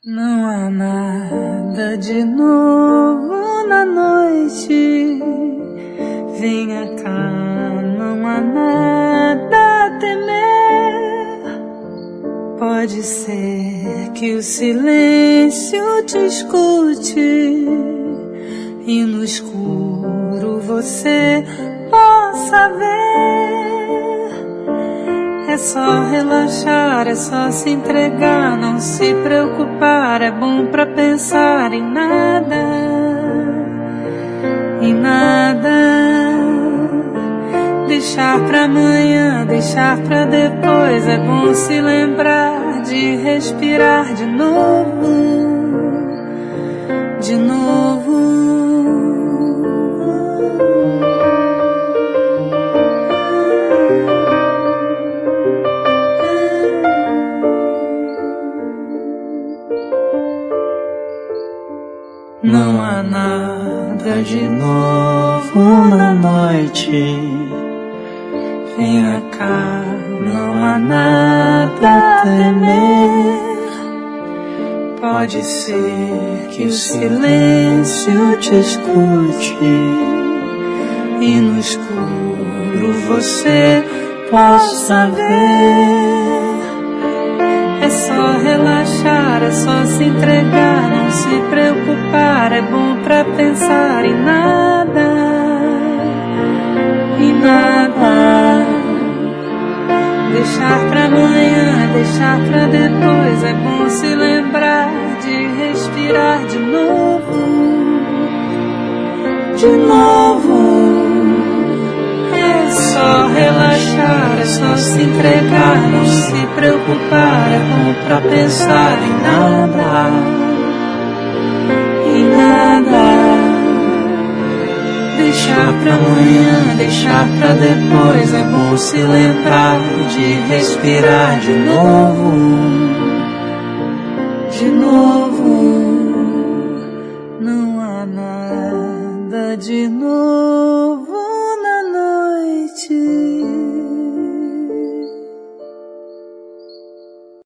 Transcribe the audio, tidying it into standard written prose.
Não há nada de novo na noite. Venha cá, não há nada a temer. Pode ser que o silêncio te escute e no escuro você possa ver. É só relaxar, é só se entregar, não se preocupar, é bom pra pensar em nada, em nada. Deixar pra amanhã, deixar pra depois, é bom se lembrar de respirar de novo, de novo. Não há nada de novo na noite. Venha cá, não há nada a temer. Pode ser que o silêncio te escute e no escuro você possa ver. É só relaxar, é só se entregar, não se preocupar, é bom pra pensar em nada, em nada. Deixar pra amanhã, deixar pra depois, é bom se lembrar de respirar de novo, de novo. É só relaxar, é só se entregar, não se preocupar, é bom pra pensar em nada, em nada. Deixar pra amanhã, deixar pra depois, é bom se lembrar de respirar de novo, de novo. Não há nada de novo na noite.